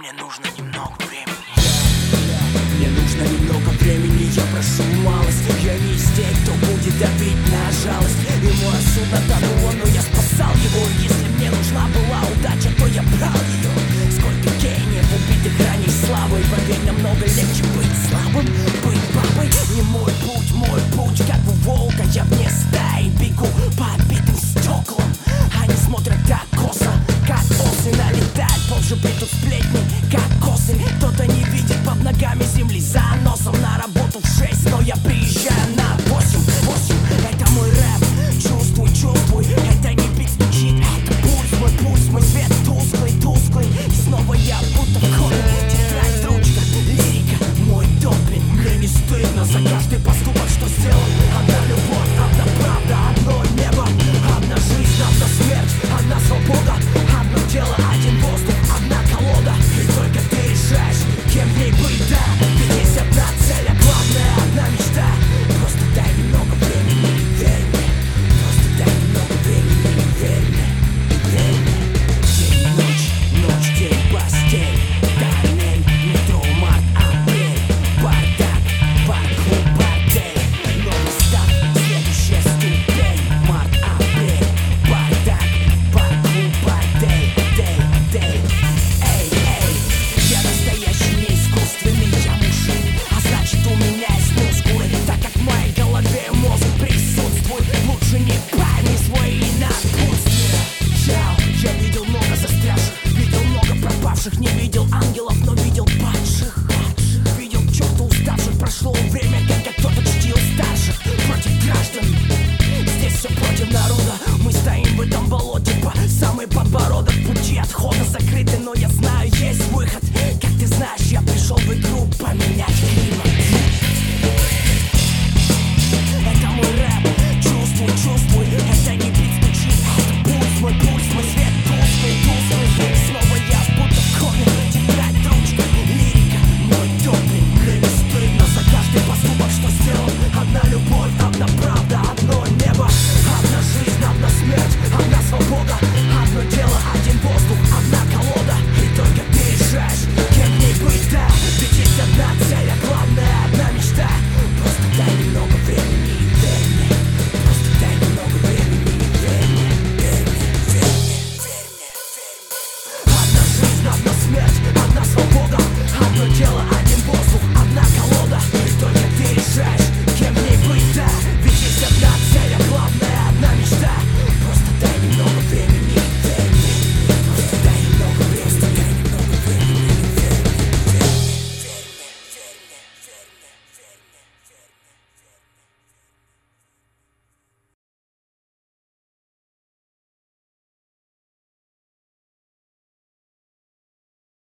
мне нужно немного времени. Мне нужно немного времени, я прошу малость. Я не из тех, кто будет давить на жалость. И мое судно тонуло, но я спасал его. Если мне нужна была удача, то я брал ее. Сколько гениев, убитых ранее славой. Поверь, намного легче быть слабым, быть бабой. Не мой путь, как у волка. Я вне стаи бегу по отбитым стеклам. Они смотрят так косо, как осы. Налетают позже плетут сплетни, как косы. Кто-то не видит под ногами земли за носом. На работу в 6, но я приезжаю на 8. Это мой рэп, чувствуй. Это не бит стучит, это пульс, мой свет тусклый. И снова я будто в коме. Тетрадь, ручка, лирика, мой допинг. Мне не стыдно за каждый поступок, что сделал. Одна любовь, одна правда, одно небо. Одна жизнь, одна смерть, одна свобода. Одно тело, один воздух, одна колода. И только ты решаешь, кем в ней быть, да. Ведь есть одна цель, а главное одна мечта. Просто дай немного времени и верь мне. Просто дай немного времени и верь мне. День, ночь, день, постель. Тоннель, метро, март, апрель. Бардак, парк-клуб, бордель. Новый старт, следующая ступень. Март, апрель. Бардак, парк-клуб, бордель. Эй, я настоящий, не искусственный. Я мужик, а значит у меня есть мускулы. Так как в моей голове мозг присутствует. Лучше не пойми свои напутствия. Я видел много застрявших, видел много пропавших. Не видел ангелов